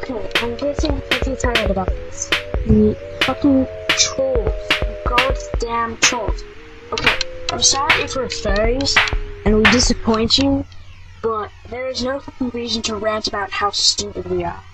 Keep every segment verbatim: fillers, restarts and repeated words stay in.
Okay, I'm getting pretty tired about this. The fucking trolls. Goddamn trolls. Okay, I'm sorry if we're furries and we disappoint you, but there is no fucking reason to rant about how stupid we are.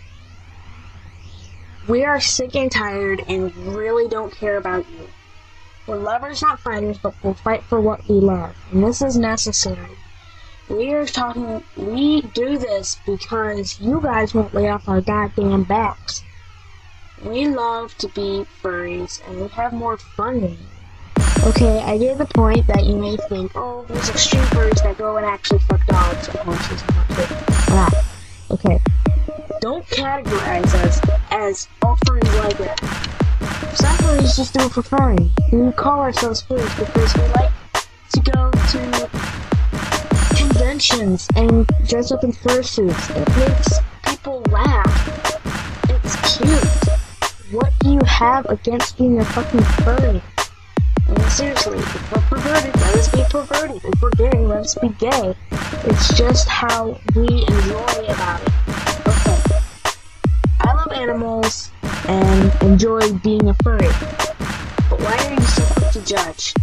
We are sick and tired and we really don't care about you. We're lovers, not fighters, but we'll fight for what we love, and this is necessary. We are talking, we do this because you guys won't lay off our goddamn backs. We love to be furries, and we have more fun than you. Okay, I get the point that you may think, oh, there's extreme furries that go and actually fuck dogs and horses and whatnot. Ah, okay. Don't categorize us as all furries like that. Some furries just do it for furry. We call ourselves furries because we like to go to conventions and dress up in fursuits. It makes people laugh. It's cute. What do you have against being a fucking furry? I mean, seriously, if we're perverted, let us be perverted. If we're gay, let us be gay. It's just how we enjoy about it. Okay. I love animals and enjoy being a furry. But why are you so quick to judge?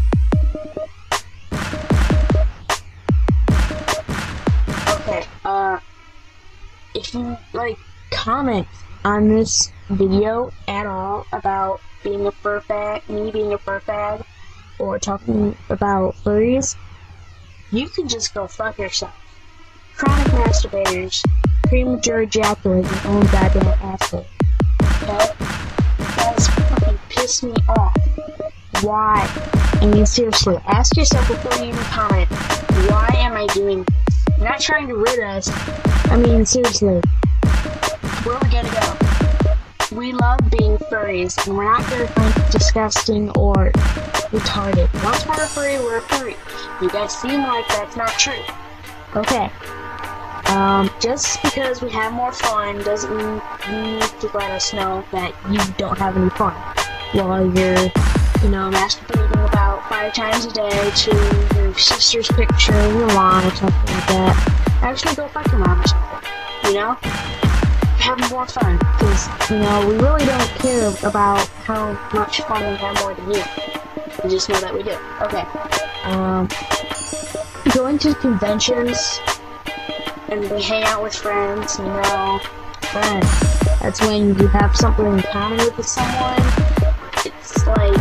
Okay, uh, if you, like, comment on this video at all about being a fur fag, me being a fur fag, or talking about furries, you can just go fuck yourself. Chronic masturbators, premature ejaculate your own goddamn asshole. Okay? That has fucking pissed me off. Why? I mean, seriously, ask yourself before you even comment, why am I doing this? You're not trying to rid us. I mean, seriously, where are we gonna go? We love being furries, and we're not gonna find disgusting or retarded. Once we're a furry, we're a furry. You guys seem like that's not true. Okay. Um, just because we have more fun doesn't mean you need to let us know that you don't have any fun while you're, you know, masturbating about five times a day to your sister's picture, your mom, or something like that. Actually, go fuck your mom or something, you know? Have more fun, because, you know, we really don't care about how much fun we have more than you. We just know that we do. Okay. Um, going to conventions and we hang out with friends, you know, friends. That's when you have something in common with someone. It's like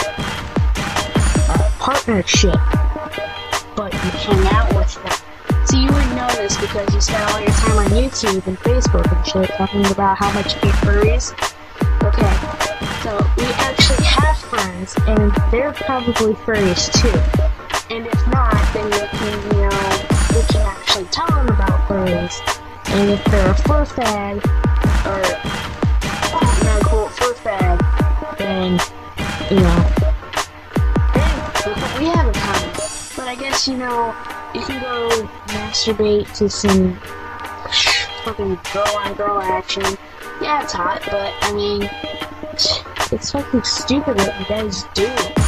a partnership, but you hang out with them. So you would know this because you spend all your time on YouTube and Facebook and shit talking about how much you hate furries. Okay, so we actually have friends, and they're probably furries too. And if not, then we can, you know, we can actually tell them about furries. And if they're a fur fag, or quote-unquote fur fag, then, you know, then look what we have in common. But I guess, you know, you can go masturbate to some fucking girl-on-girl action. Yeah, it's hot, but, I mean, it's fucking stupid what you guys do.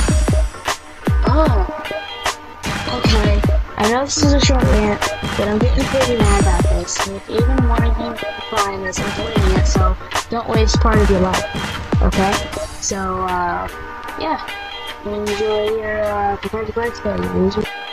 Oh. Okay. I know this is a short rant, but I'm getting pretty mad about this. And if even one of you find this, I'm deleting it, so don't waste part of your life. Okay? So, uh, yeah. Enjoy your, uh, prepared to play today, you loser.